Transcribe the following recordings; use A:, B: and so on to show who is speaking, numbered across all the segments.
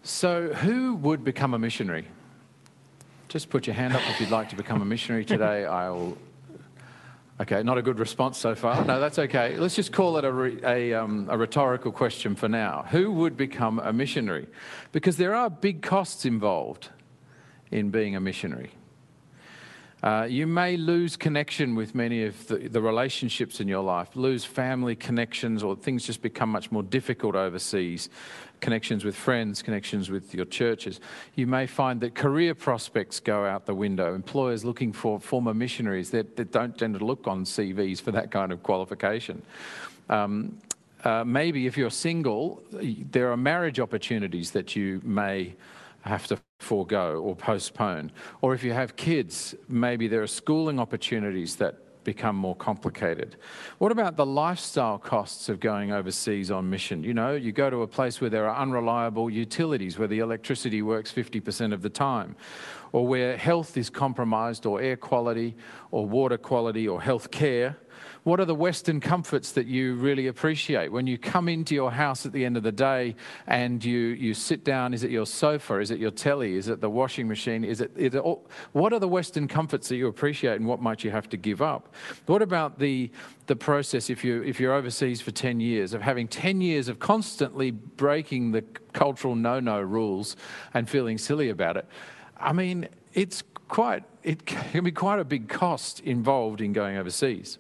A: So who would become a missionary? Just put your hand up if you'd like to become a missionary today. Okay, not a good response so far. No, that's okay. Let's just call it a rhetorical question for now. Who would become a missionary? Because there are big costs involved in being a missionary. You may lose connection with many of the relationships in your life, lose family connections, or things just become much more difficult overseas. Connections with friends, connections with your churches. You may find that career prospects go out the window. Employers looking for former missionaries that don't tend to look on CVs for that kind of qualification. Maybe if you're single, there are marriage opportunities that you may have to forego or postpone. Or if you have kids, maybe there are schooling opportunities that become more complicated. What about the lifestyle costs of going overseas on mission? You know, you go to a place where there are unreliable utilities, where the electricity works 50% of the time, or where health is compromised, or air quality, or water quality, or health care. What are the Western comforts that you really appreciate? When you come into your house at the end of the day and you sit down, is it your sofa? Is it your telly? Is it the washing machine? What are the Western comforts that you appreciate, and what might you have to give up? What about the process, if you're overseas for 10 years, of having 10 years of constantly breaking the cultural no-no rules and feeling silly about it? I mean, it can be quite a big cost involved in going overseas.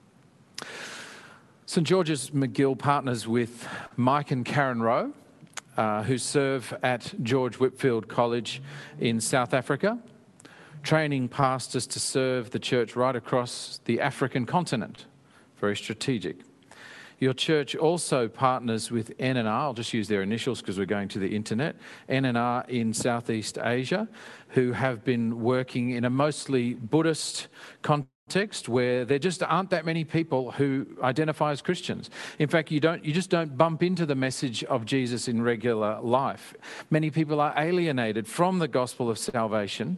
A: St George's McGill partners with Mike and Karen Rowe, who serve at George Whitfield College in South Africa, training pastors to serve the church right across the African continent. Very strategic. Your church also partners with NNR, I'll just use their initials because we're going to the internet, NNR in Southeast Asia, who have been working in a mostly Buddhist context where there just aren't that many people who identify as Christians. In fact, you just don't bump into the message of Jesus in regular life. Many people are alienated from the gospel of salvation.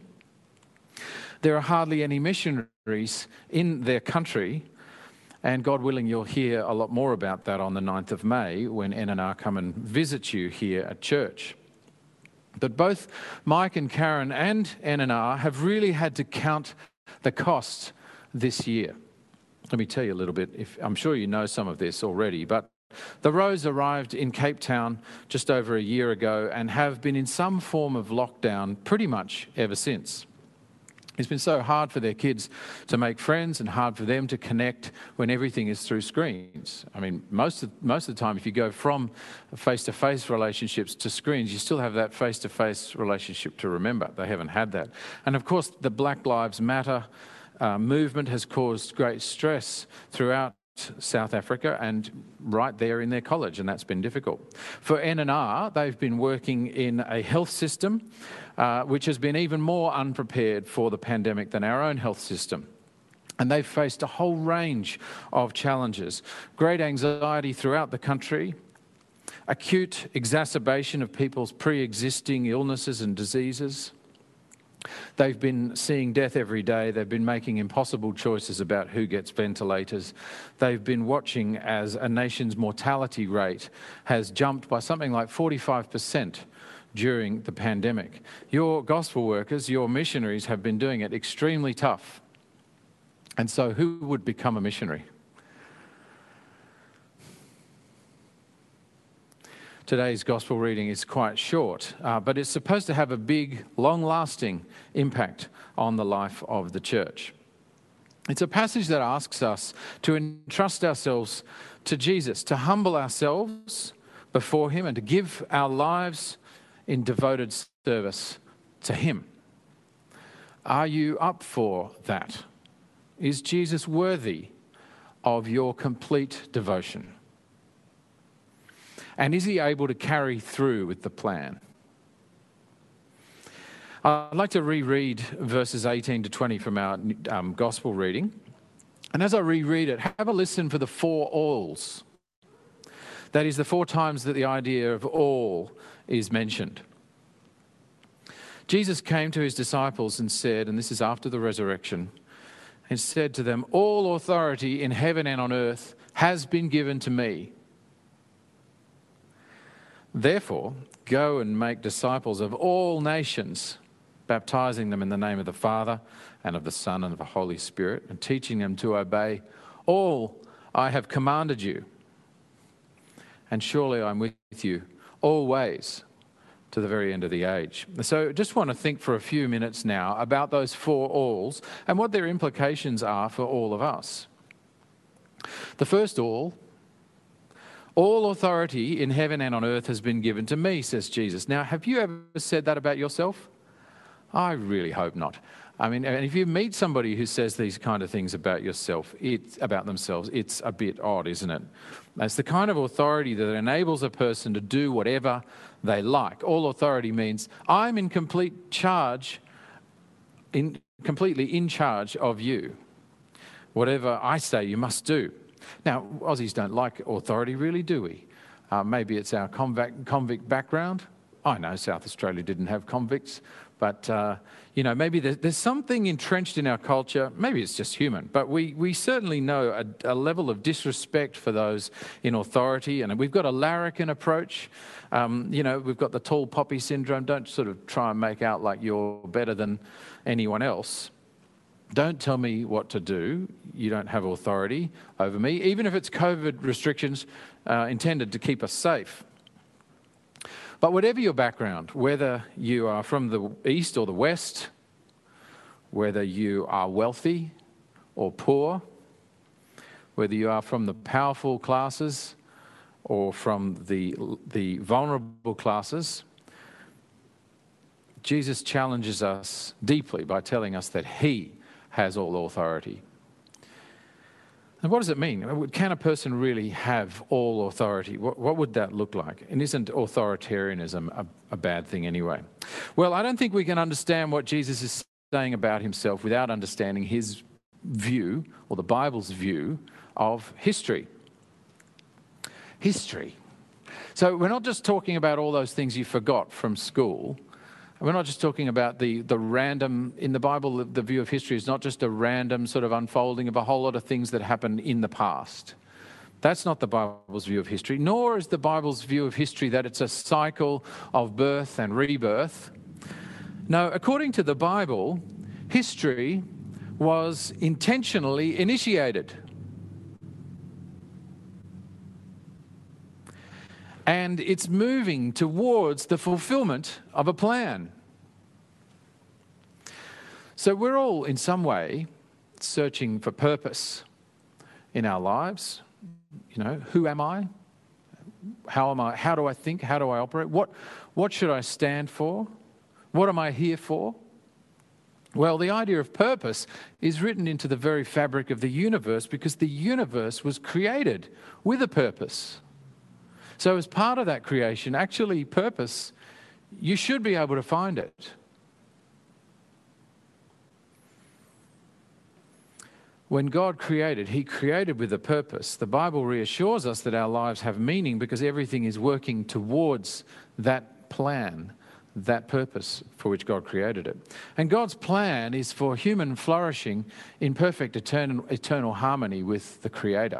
A: There are hardly any missionaries in their country, and God willing, you'll hear a lot more about that on the 9th of May when NNR come and visit you here at church. But both Mike and Karen and NNR have really had to count the cost this year. Let me tell you a little bit. I'm sure you know some of this already, but the Rows arrived in Cape Town just over a year ago and have been in some form of lockdown pretty much ever since. It's been so hard for their kids to make friends and hard for them to connect when everything is through screens. I mean, most of the time, if you go from face-to-face relationships to screens, you still have that face-to-face relationship to remember. They haven't had that. And of course, the Black Lives Matter movement has caused great stress throughout South Africa and right there in their college, and that's been difficult. For NNR, they've been working in a health system which has been even more unprepared for the pandemic than our own health system. And they've faced a whole range of challenges. Great anxiety throughout the country, acute exacerbation of people's pre-existing illnesses and diseases. They've been seeing death every day. They've been making impossible choices about who gets ventilators. They've been watching as a nation's mortality rate has jumped by something like 45% during the pandemic. Your gospel workers, your missionaries have been doing it extremely tough. And so who would become a missionary? Today's gospel reading is quite short, but it's supposed to have a big, long-lasting impact on the life of the church. It's a passage that asks us to entrust ourselves to Jesus, to humble ourselves before him and to give our lives in devoted service to him. Are you up for that? Is Jesus worthy of your complete devotion? And is he able to carry through with the plan? I'd like to reread verses 18 to 20 from our gospel reading. And as I reread it, have a listen for the 4 alls. That is the 4 times that the idea of all is mentioned. Jesus came to his disciples and said, and this is after the resurrection, and said to them, "All authority in heaven and on earth has been given to me. Therefore, go and make disciples of all nations, baptizing them in the name of the Father and of the Son and of the Holy Spirit, and teaching them to obey all I have commanded you. And surely I'm with you always to the very end of the age. So just want to think for a few minutes now about those four alls and what their implications are for all of us. The first all authority in heaven and on earth has been given to me, says Jesus. Now, have you ever said that about yourself? I really hope not. I mean, and if you meet somebody who says these kind of things about themselves, it's a bit odd, isn't it? It's the kind of authority that enables a person to do whatever they like. All authority means I'm in complete charge, completely in charge of you. Whatever I say, you must do. Now, Aussies don't like authority, really, do we? Maybe it's our convict background. I know South Australia didn't have convicts, but, maybe there's something entrenched in our culture. Maybe it's just human, but we certainly know a level of disrespect for those in authority, and we've got a larrikin approach. We've got the tall poppy syndrome. Don't sort of try and make out like you're better than anyone else. Don't tell me what to do. You don't have authority over me, even if it's COVID restrictions intended to keep us safe. But whatever your background, whether you are from the east or the west, whether you are wealthy or poor, whether you are from the powerful classes or from the vulnerable classes, Jesus challenges us deeply by telling us that he has all authority. And what does it mean? Can a person really have all authority? What would that look like? And isn't authoritarianism a bad thing anyway? Well, I don't think we can understand what Jesus is saying about himself without understanding his view, or the Bible's view, of history. History. So we're not just talking about all those things you forgot from school. We're not just talking about the random, in the Bible, the view of history is not just a random sort of unfolding of a whole lot of things that happened in the past. That's not the Bible's view of history, nor is the Bible's view of history that it's a cycle of birth and rebirth. No, according to the Bible, history was intentionally initiated. And it's moving towards the fulfillment of a plan. So we're all, in some way, searching for purpose in our lives. Who am I? How am I? How do I think? How do I operate? What should I stand for? What am I here for? Well, the idea of purpose is written into the very fabric of the universe, because the universe was created with a purpose. So as part of that creation, actually purpose, you should be able to find it. When God created, he created with a purpose. The Bible reassures us that our lives have meaning because everything is working towards that plan, that purpose for which God created it. And God's plan is for human flourishing in perfect eternal harmony with the Creator.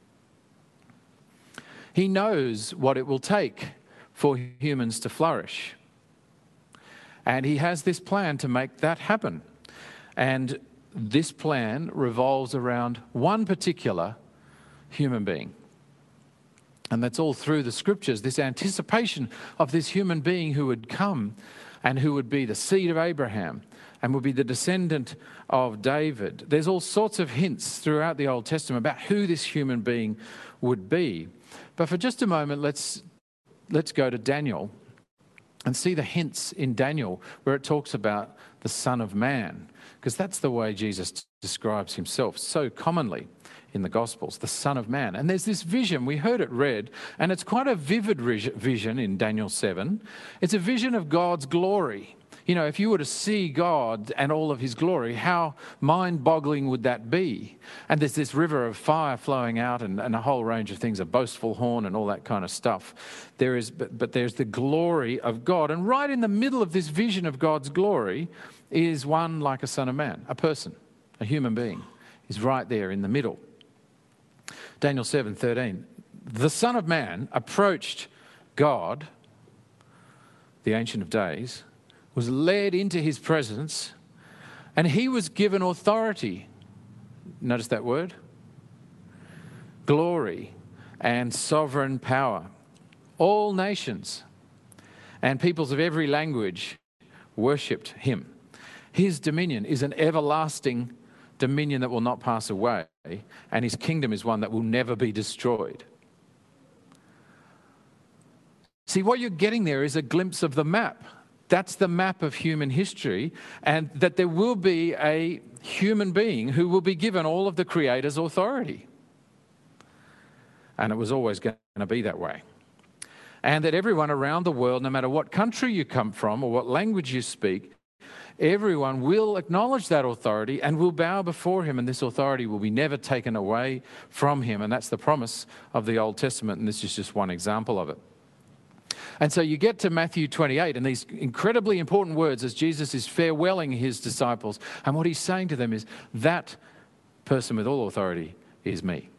A: He knows what it will take for humans to flourish. And he has this plan to make that happen. And this plan revolves around one particular human being. And that's all through the scriptures, this anticipation of this human being who would come and who would be the seed of Abraham and would be the descendant of David. There's all sorts of hints throughout the Old Testament about who this human being would be. But for just a moment, let's go to Daniel and see the hints in Daniel where it talks about the Son of Man, because that's the way Jesus describes himself so commonly in the Gospels, the Son of Man. And there's this vision, we heard it read, and it's quite a vivid vision in Daniel 7. It's a vision of God's glory. If you were to see God and all of his glory, how mind-boggling would that be? And there's this river of fire flowing out and a whole range of things, a boastful horn and all that kind of stuff. But there's the glory of God. And right in the middle of this vision of God's glory is one like a son of man, a person, a human being, is right there in the middle. Daniel 7:13, the Son of Man approached God the Ancient of Days, was led into his presence, and he was given authority. Notice that word? Glory and sovereign power. All nations and peoples of every language worshipped him. His dominion is an everlasting dominion that will not pass away, and his kingdom is one that will never be destroyed. See, what you're getting there is a glimpse of the map. That's the map of human history, and that there will be a human being who will be given all of the Creator's authority. And it was always going to be that way. And that everyone around the world, no matter what country you come from or what language you speak, everyone will acknowledge that authority and will bow before him, and this authority will be never taken away from him. And that's the promise of the Old Testament, and this is just one example of it. And so you get to Matthew 28 and these incredibly important words as Jesus is farewelling his disciples. And what he's saying to them is, that person with all authority is me.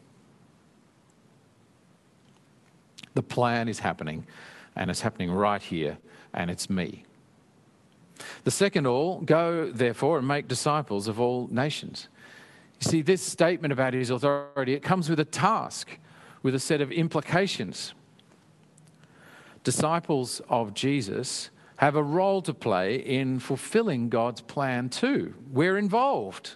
A: The plan is happening, and it's happening right here, and it's me. The second all, go therefore and make disciples of all nations. You see, this statement about his authority, it comes with a task, with a set of implications. Disciples of Jesus have a role to play in fulfilling God's plan too. We're involved.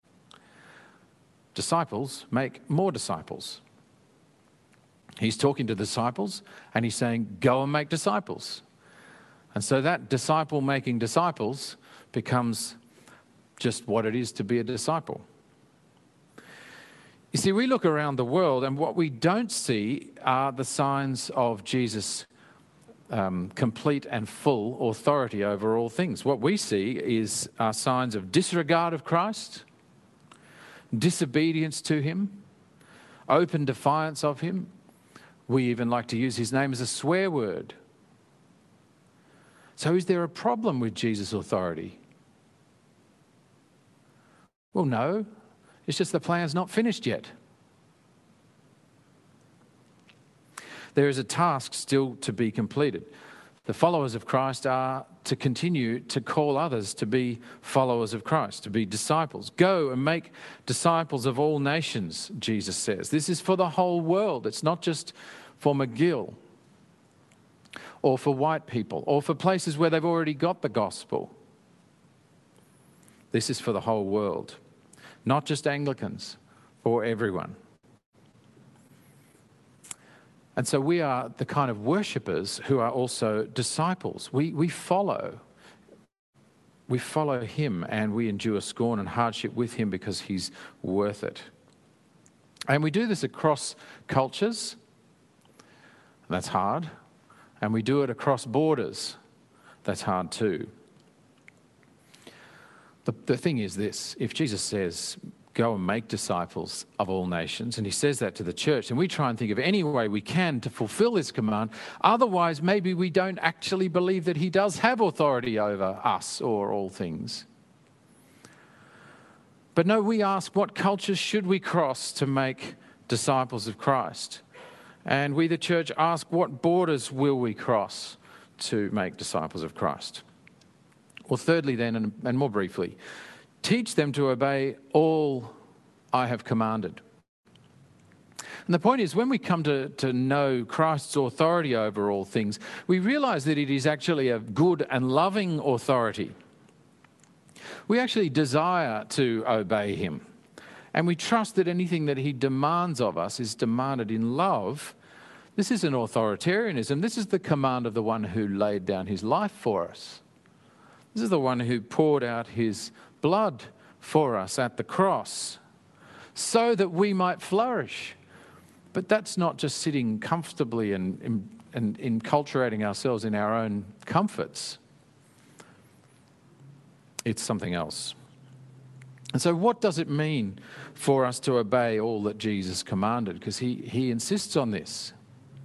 A: Disciples make more disciples. He's talking to disciples and he's saying, go and make disciples. And so that disciple making disciples becomes just what it is to be a disciple. You see, we look around the world and what we don't see are the signs of Jesus' complete and full authority over all things. What we see are signs of disregard of Christ, disobedience to him, open defiance of him. We even like to use his name as a swear word. So is there a problem with Jesus' authority? Well, no. It's just the plan's not finished yet. There is a task still to be completed. The followers of Christ are to continue to call others to be followers of Christ, to be disciples. Go and make disciples of all nations, Jesus says. This is for the whole world. It's not just for McGill or for white people or for places where they've already got the gospel. This is for the whole world, not just Anglicans, for everyone. And so we are the kind of worshippers who are also disciples. We follow. We follow him and we endure scorn and hardship with him because he's worth it. And we do this across cultures. That's hard. And we do it across borders. That's hard too. The thing is this, if Jesus says, go and make disciples of all nations, and he says that to the church, and we try and think of any way we can to fulfill this command, otherwise maybe we don't actually believe that he does have authority over us or all things. But no, we ask, what cultures should we cross to make disciples of Christ? And we, the church, ask, what borders will we cross to make disciples of Christ? Well, thirdly then, and more briefly, teach them to obey all I have commanded. And the point is, when we come to know Christ's authority over all things, we realise that it is actually a good and loving authority. We actually desire to obey him. And we trust that anything that he demands of us is demanded in love. This isn't authoritarianism. This is the command of the one who laid down his life for us. This is the one who poured out his blood for us at the cross so that we might flourish. But that's not just sitting comfortably and enculturating ourselves in our own comforts. It's something else. And so what does it mean for us to obey all that Jesus commanded? Because he insists on this.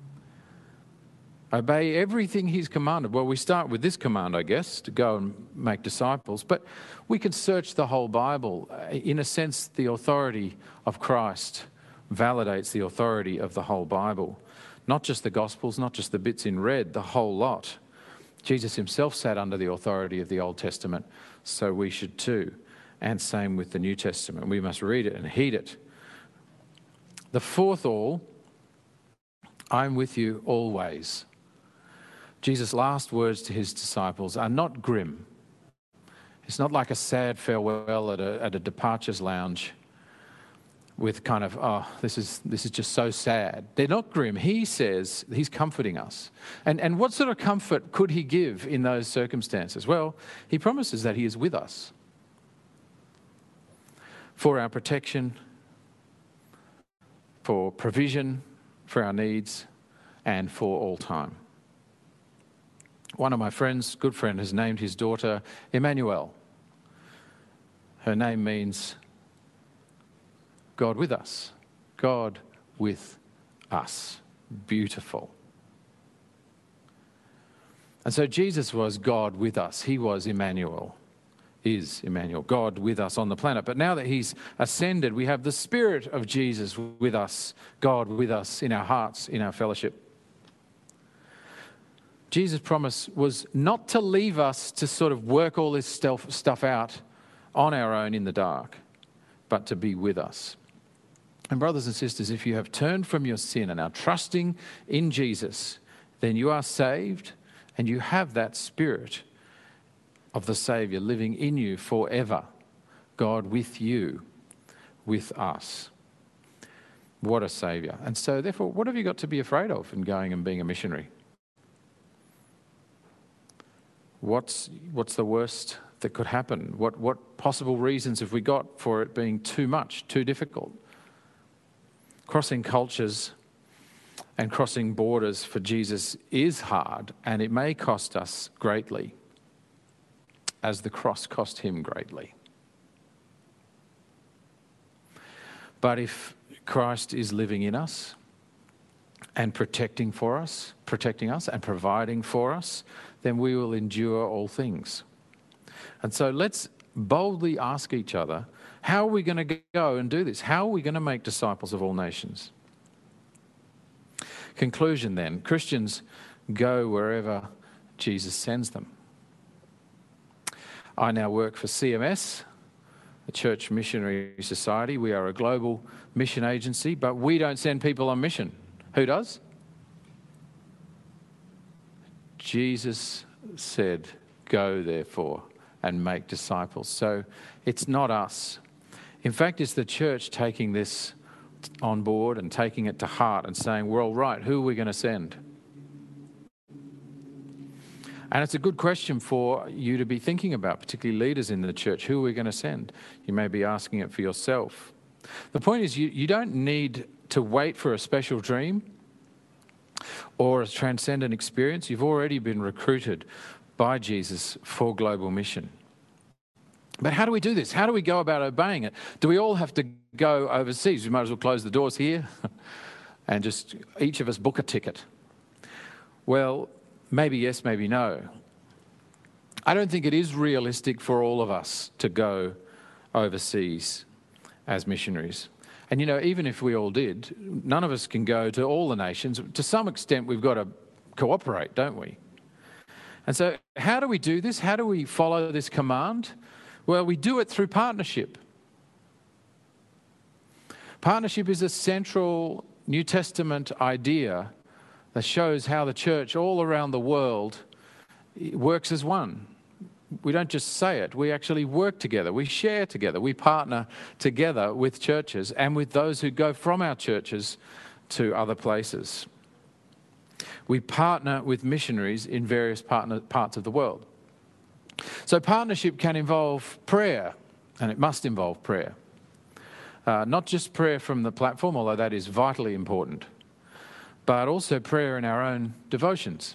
A: Obey everything he's commanded. Well, we start with this command, I guess, to go and make disciples. But we can search the whole Bible. In a sense, the authority of Christ validates the authority of the whole Bible. Not just the Gospels, not just the bits in red, the whole lot. Jesus himself sat under the authority of the Old Testament, so we should too. And same with the New Testament. We must read it and heed it. The fourth all, I'm with you always. Jesus' last words to his disciples are not grim. It's not like a sad farewell at a departures lounge with kind of, oh, this is just so sad. They're not grim. He says he's comforting us. And what sort of comfort could he give in those circumstances? Well, he promises that he is with us for our protection, for provision, for our needs, and for all time. One of my friends, good friend, has named his daughter Emmanuel. Her name means God with us. God with us. Beautiful. And so Jesus was God with us. He was Emmanuel. Is Emmanuel, God with us on the planet. But now that he's ascended, we have the Spirit of Jesus with us, God with us in our hearts, in our fellowship. Jesus' promise was not to leave us to sort of work all this stuff out on our own in the dark, but to be with us. And brothers and sisters, if you have turned from your sin and are trusting in Jesus, then you are saved and you have that Spirit of the Saviour living in you forever. God with you, with us. What a Saviour. And so therefore, what have you got to be afraid of in going and being a missionary? What's the worst that could happen? What possible reasons have we got for it being too much, too difficult? Crossing cultures and crossing borders for Jesus is hard, and it may cost us greatly, as the cross cost him greatly. But if Christ is living in us and protecting us and providing for us, then we will endure all things. And so let's boldly ask each other, how are we going to go and do this? How are we going to make disciples of all nations? Conclusion then, Christians go wherever Jesus sends them. I now work for CMS, the Church Missionary Society. We are a global mission agency, but we don't send people on mission. Who does? Jesus said, go therefore and make disciples. So it's not us. In fact, it's the church taking this on board and taking it to heart and saying, we're all right, who are we going to send? And it's a good question for you to be thinking about, particularly leaders in the church. Who are we going to send? You may be asking it for yourself. The point is you don't need to wait for a special dream or a transcendent experience. You've already been recruited by Jesus for global mission. But how do we do this? How do we go about obeying it? Do we all have to go overseas? We might as well close the doors here and just each of us book a ticket. Well, maybe yes, maybe no. I don't think it is realistic for all of us to go overseas as missionaries. And even if we all did, none of us can go to all the nations. To some extent, we've got to cooperate, don't we? And so how do we do this? How do we follow this command? Well, we do it through partnership. Partnership is a central New Testament idea that shows how the church all around the world works as one. We don't just say it, we actually work together, we share together, we partner together with churches and with those who go from our churches to other places. We partner with missionaries in various parts of the world. So partnership can involve prayer, and it must involve prayer. Not just prayer from the platform, although that is vitally important, but also prayer in our own devotions.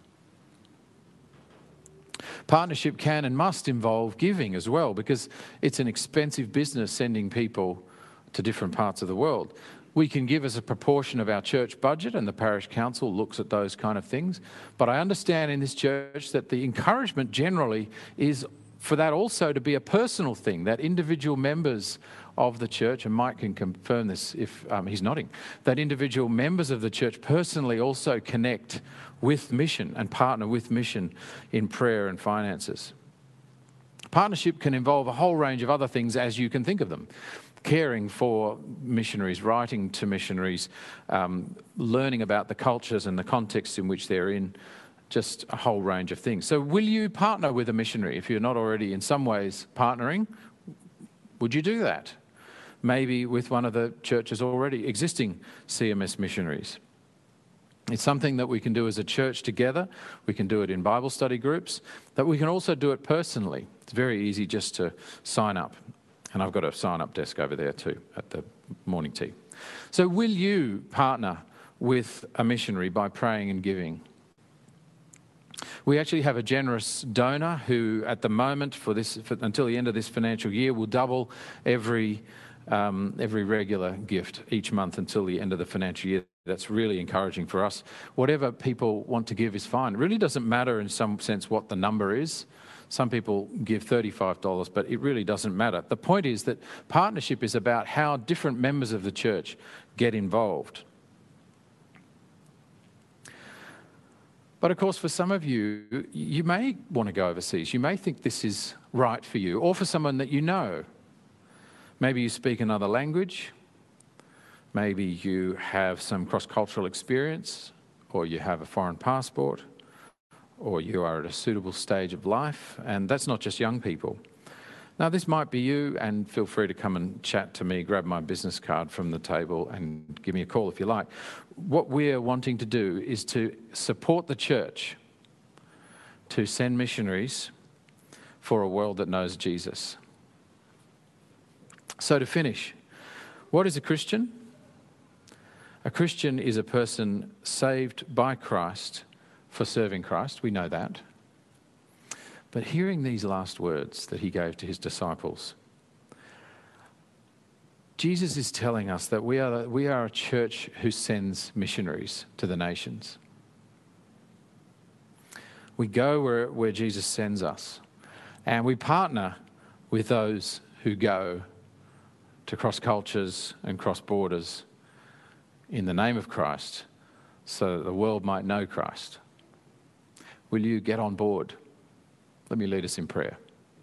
A: Partnership can and must involve giving as well, because it's an expensive business sending people to different parts of the world. We can give as a proportion of our church budget, and the parish council looks at those kind of things. But I understand in this church that the encouragement generally is for that also to be a personal thing, that individual members of the church, and Mike can confirm this if he's nodding, that individual members of the church personally also connect with mission and partner with mission in prayer and finances. Partnership can involve a whole range of other things as you can think of them. Caring for missionaries, writing to missionaries, learning about the cultures and the contexts in which they're in, just a whole range of things. So will you partner with a missionary? If you're not already in some ways partnering, would you do that? Maybe with one of the church's already existing CMS missionaries. It's something that we can do as a church together. We can do it in Bible study groups, but we can also do it personally. It's very easy just to sign up. And I've got a sign-up desk over there too at the morning tea. So will you partner with a missionary by praying and giving? We actually have a generous donor who at the moment until the end of this financial year will double every regular gift each month until the end of the financial year. That's really encouraging for us. Whatever people want to give is fine. It really doesn't matter in some sense what the number is. Some people give $35, but it really doesn't matter. The point is that partnership is about how different members of the church get involved. But of course, for some of you, you may want to go overseas. You may think this is right for you, or for someone that you know. Maybe you speak another language. Maybe you have some cross-cultural experience, or you have a foreign passport, or you are at a suitable stage of life, and that's not just young people. Now, this might be you, and feel free to come and chat to me, grab my business card from the table and give me a call if you like. What we're wanting to do is to support the church to send missionaries for a world that knows Jesus. So to finish, what is a Christian? A Christian is a person saved by Christ for serving Christ. We know that. But hearing these last words that he gave to his disciples, Jesus is telling us that we are a church who sends missionaries to the nations. We go where Jesus sends us, and we partner with those who go to cross cultures and cross borders in the name of Christ so that the world might know Christ. Will you get on board? Let me lead us in prayer.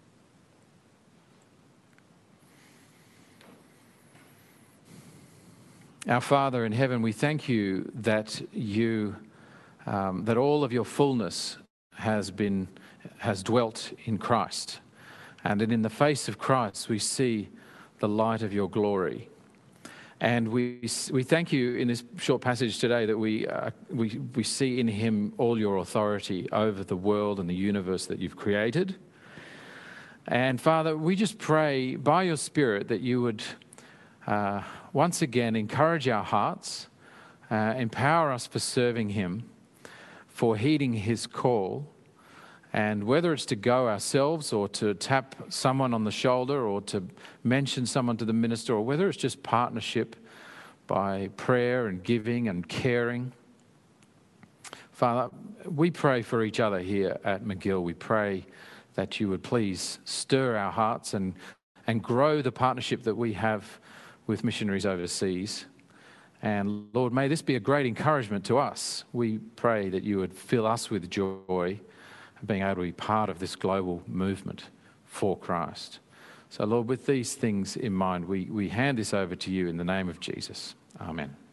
A: Our Father in heaven, we thank you that that all of your fullness has dwelt in Christ, and that in the face of Christ we see the light of your glory. And we thank you in this short passage today that we see in him all your authority over the world and the universe that you've created. And Father, we just pray by your Spirit that you would once again encourage our hearts, empower us for serving him, for heeding his call. And whether it's to go ourselves or to tap someone on the shoulder or to mention someone to the minister, or whether it's just partnership by prayer and giving and caring. Father, we pray for each other here at McGill. We pray that you would please stir our hearts and grow the partnership that we have with missionaries overseas. And Lord, may this be a great encouragement to us. We pray that you would fill us with joy being able to be part of this global movement for Christ. So Lord, with these things in mind, we hand this over to you in the name of Jesus. Amen.